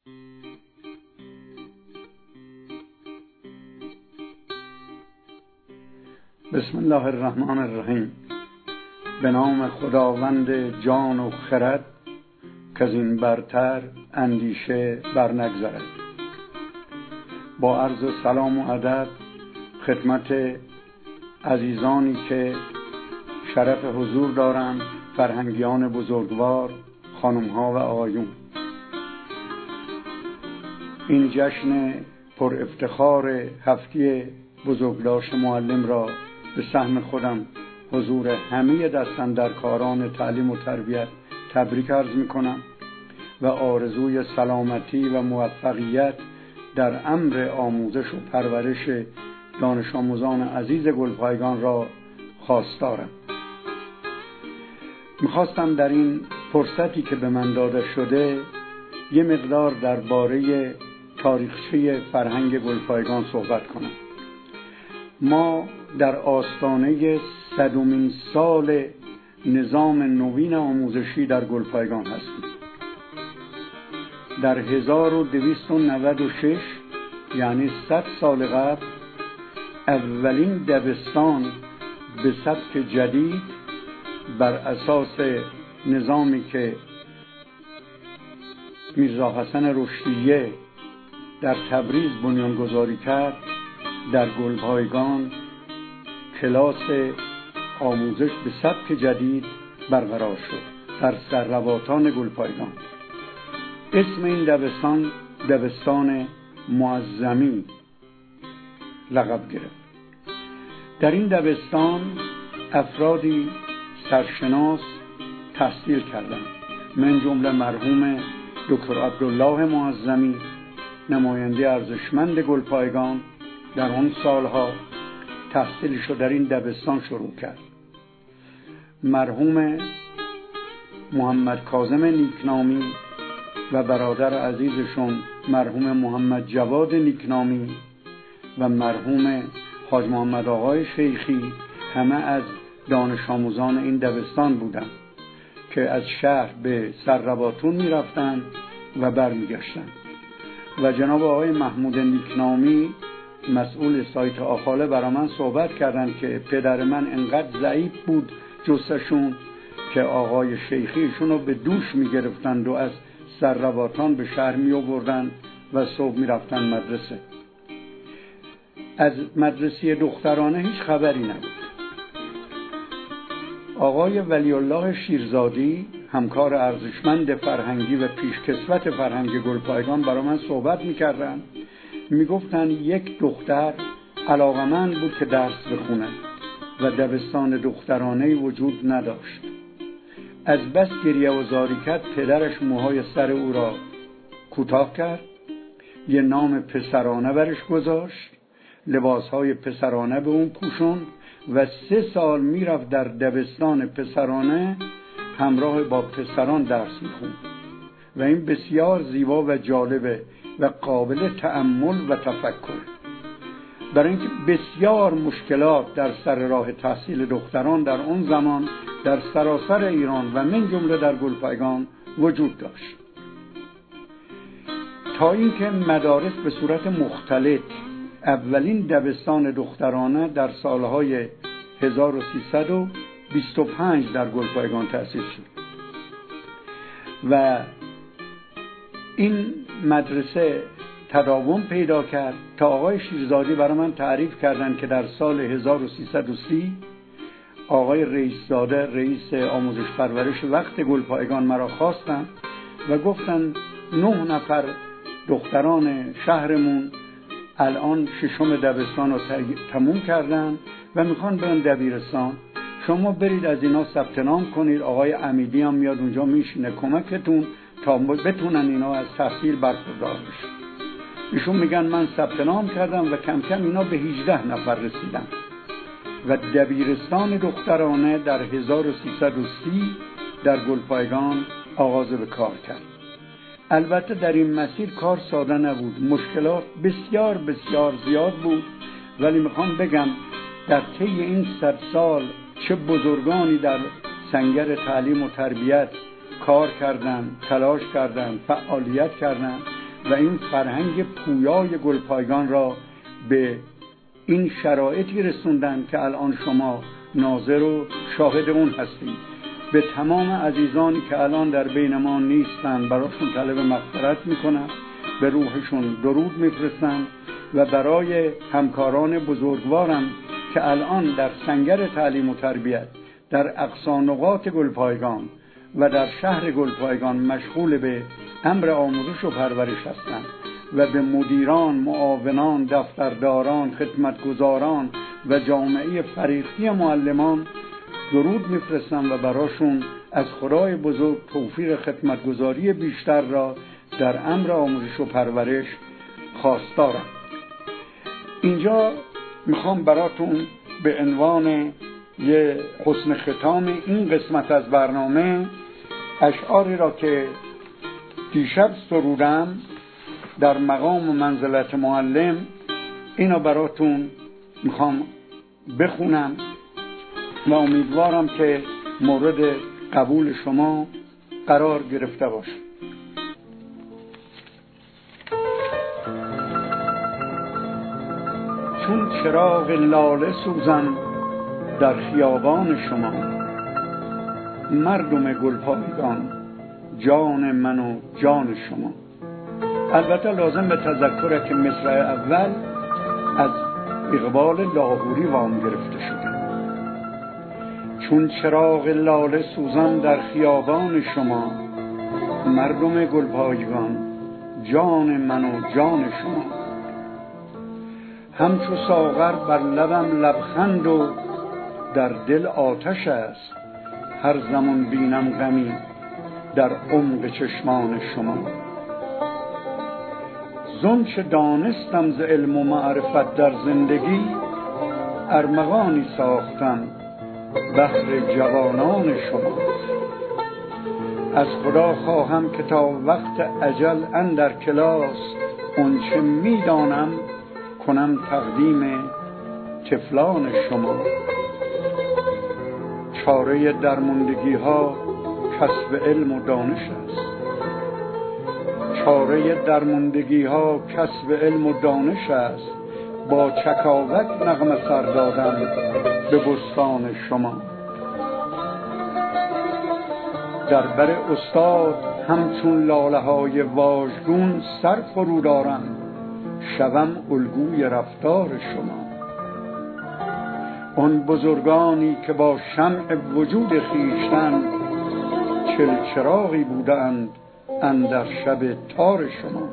بسم الله الرحمن الرحیم. به نام خداوند جان و خرد، که از این برتر اندیشه بر نگذرد. با عرض سلام و ادب خدمت عزیزانی که شرف حضور دارند، فرهنگیان بزرگوار، خانم‌ها و آقایون. این جشن پر افتخار هفته بزرگداشت معلم را به سهم خودم حضور همه دستاندرکاران تعلیم و تربیت تبریک عرض می‌کنم و آرزوی سلامتی و موفقیت در امر آموزش و پرورش دانش آموزان عزیز گلپایگان را خواستارم. میخواستم در این فرصتی که به من داده شده یه مقدار درباره تاریخچه فرهنگ گلپایگان صحبت کنم. ما در آستانه 100مین سال نظام نوین آموزشی در گلپایگان هستیم. در 1296 یعنی 100 سال قبل اولین دبستان به سبک جدید بر اساس نظامی که میرزا حسن رشدیه در تبریز بنیانگذاری کرد در گلپایگان کلاس آموزش به سبک جدید برقرار شد در سررواتان گلپایگان. اسم این دبستان دبستان معظمی لقب گرفت. در این دبستان افرادی سرشناس تحصیل کردند، من جمله مرحوم دکتر عبدالله معظمی، نماینده ارزشمند گلپایگان، در آن سالها تحصیلش در این دبستان شروع کرد. مرحوم محمد کاظم نیکنامی و برادر عزیزشون مرحوم محمد جواد نیکنامی و مرحوم حاج محمد آقای شیخی همه از دانش آموزان این دبستان بودند که از شهر به سررواتون می رفتن و برمی گشتن. و جناب آقای محمود نیکنامی مسئول سایت آخاله برای من صحبت کردند که پدر من انقدر ضعیف بود جثه‌شون که آقای شیخیشون رو به دوش می گرفتند و از سررواتان به شهر می آوردند و صبح می رفتن مدرسه. از مدرسه دخترانه هیچ خبری نبود. آقای ولی الله شیرزادی، همکار ارزشمند فرهنگی و پیشکسوت فرهنگ گلپایگان، برای من صحبت می‌کردند. میگفتن یک دختر علاقمند بود که درس بخونه و دبستان دخترانه‌ای وجود نداشت. از بس گریه و زاری کرد پدرش موهای سر او را کوتاه کرد، یه نام پسرانه برش گذاشت، لباسهای پسرانه به اون پوشوند و 3 سال میرفت در دبستان پسرانه همراه با پسران درس میخوند و این بسیار زیبا و جالبه و قابل تأمل و تفکر، برای اینکه بسیار مشکلات در سر راه تحصیل دختران در اون زمان در سراسر ایران و من جمله در گلپایگان وجود داشت، تا اینکه مدارس به صورت مختلط اولین دبستان دخترانه در سالهای 1325 در گلپایگان تأسیس شد و این مدرسه تداوم پیدا کرد تا آقای شیرزادی برای من تعریف کردند که در سال 1330 آقای رئیس‌زاده، رئیس آموزش پرورش وقت گلپایگان، مرا خواستند و گفتند 9 نفر دختران شهرمون الان 6م دبستان رو تموم کردن و میخوان برن دبیرستان، شما برید از اینا ثبت نام کنید، آقای امیدی هم میاد اونجا میشینه کمکتون تا بتونن اینا از تحصیل برخوردار بشن. ایشون میگن من ثبت نام کردم و کم کم اینا به 18 نفر رسیدن و دبیرستان دخترانه در 1330 در گلپایگان آغاز به کار کرد. البته در این مسیر کار ساده نبود، مشکلات بسیار بسیار زیاد بود، ولی میخوام بگم در طی این 100 سال چه بزرگانی در سنگر تعلیم و تربیت کار کردن، تلاش کردن، فعالیت کردن و این فرهنگ پویای گلپایگان را به این شرایطی رسوندن که الان شما ناظر و شاهد اون هستید. به تمام عزیزانی که الان در بین ما نیستن براشون طلب مغفرت میکنم، به روحشون درود میفرستم و برای همکاران بزرگوارم که الان در سنگر تعلیم و تربیت در اقصا نقاط گلپایگان و در شهر گلپایگان مشغول به امر آموزش و پرورش هستند و به مدیران، معاونان، دفترداران، خدمتگزاران و جامعه فریقی معلمان درود میفرستم و براشون از خدای بزرگ توفیق خدمتگزاری بیشتر را در امر آموزش و پرورش خواستارم. اینجا میخوام براتون به عنوان یه حسن ختام این قسمت از برنامه اشعاری را که دیشب سرودم در مقام و منزلت معلم، اینو براتون میخوام بخونم و امیدوارم که مورد قبول شما قرار گرفته باشه. چون چراغ لاله سوزم در خیابان شما، مردم گلپایگان جان من و جان شما. البته لازم به تذکره که مصرع اول از اقبال لاهوری وام گرفته شده. چون چراغ لاله سوزم در خیابان شما، مردم گلپایگان جان من و جان شما. همچو ساغر بر لبم لبخند و در دل آتش است، هر زمان بینم غمی در عمق چشمان شما. زون چه دانستم ز علم و معرفت در زندگی، ارمغانی ساختم بهر جوانان شما. از خدا خواهم که تا وقت اجل اندر کلاس، آنچه میدانم کنم تقدیم طفلان شما. چاره درماندگی ها کسب علم و دانش است، چاره درماندگی ها کسب علم و دانش است. با چکاوک نغمه سر دادم به بستان شما. در بر استاد همچون لاله های واژگون سر فرو دارم، شوم الگوی رفتار شما. آن بزرگانی که با شمع وجود خویشتن چلچراغی بودند اندر شب تار شما.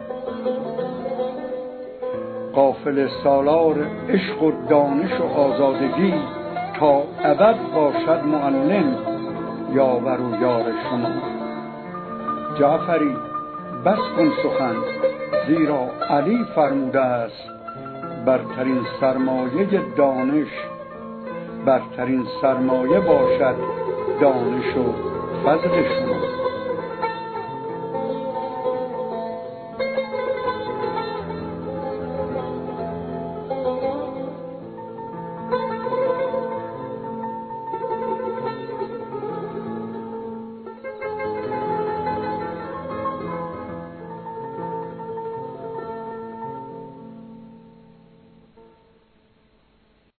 قافل سالار عشق و دانش و آزادگی، تا ابد باشد معلم یاور و یار شما. جعفری بس کن سخن، زیرا علی فرموده است برترین سرمایه دانش، برترین سرمایه باشد دانش و فضل شما.